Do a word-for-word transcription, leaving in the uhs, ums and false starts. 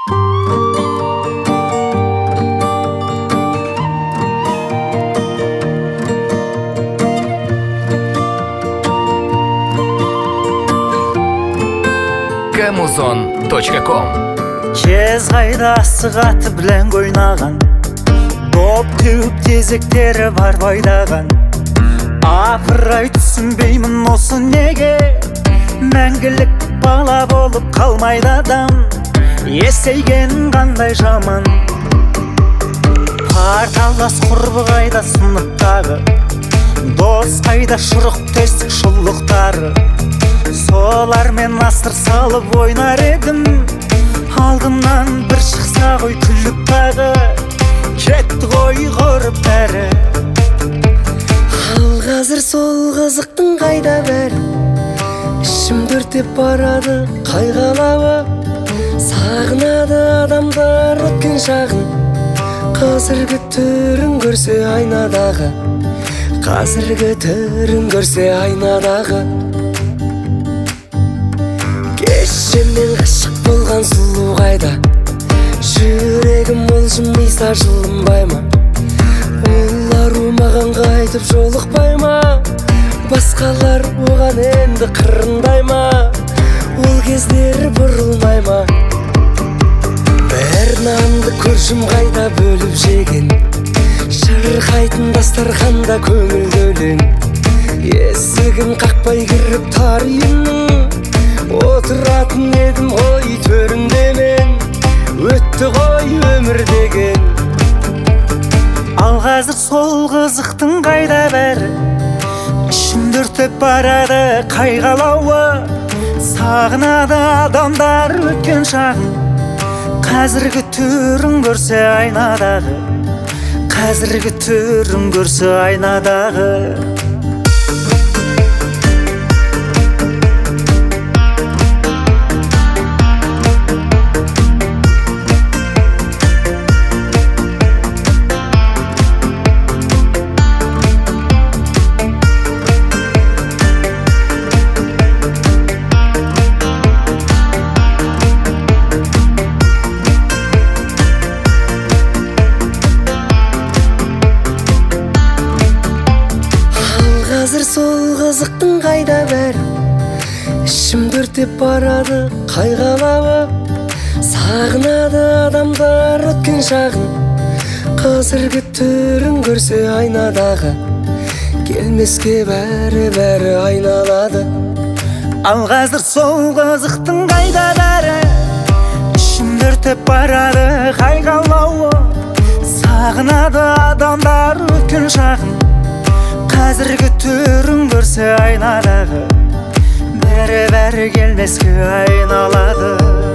камузон точка ком. Кез қайда асығаты білән ойнаған, доп теуіп тезектері бар байдаған. Апырай түсінбеймін осы неге, мәңгілік бала болып қалмайды адам. Есейген қандай жаман, парталас құрбы қайда сыныптағы, дос қайда шұрық тесік шұллықтары. Солармен астыр салып ойнар едім, алдымнан бір шықса ғой күліп тағы, кетті ғой құрып бәрі. Ал қазір сол қызықтың қайда бәрі, ішім дүртеп барады қайғалауы. Сағынады адамдар өткен шағын, қазіргі түрін көрсе айнадағы, қазіргі түрін көрсе айнадағы. Кешемен ғашық болған сұлу қайда, жүрегім олжымайса жылынбай ма? Олар маған қайтып жолықпай ма? Басқалар оған енді қырындай ма? Ол кездер бұрылмай ма? Бір нанды көршім қайда бөліп жеген, шырқайтын дастарханда көңілді өлең. Есігін қақпай кіріп тар үйімнің, отыратын едім ғой төрінде мен, өтті ғой өмір деген. Ал қазір сол қызықтың қайда бәрі, ішім дүртеп барады қайғалауы. Сағынады адамдар өткен шағын, қазіргі түрін көрсе айнадағы, қазіргі түрін көрсе айнадағы. Қазір сол қызықтың қайда бәрі, ішім дүртеп барады қайғалауы. Сағынады адамдар өткен шағын, қазіргі түрін көрсе айнадағы, келмеске бәрі-бәрі айналады. Ал қазір сол қызықтың қайда бәрі, ішім дүртеп барады қайғалауы. Сағынады адамдар өткен шағын, қазіргі түрін көрсе айнадағы, бәрі-бәрі келмеске айналады.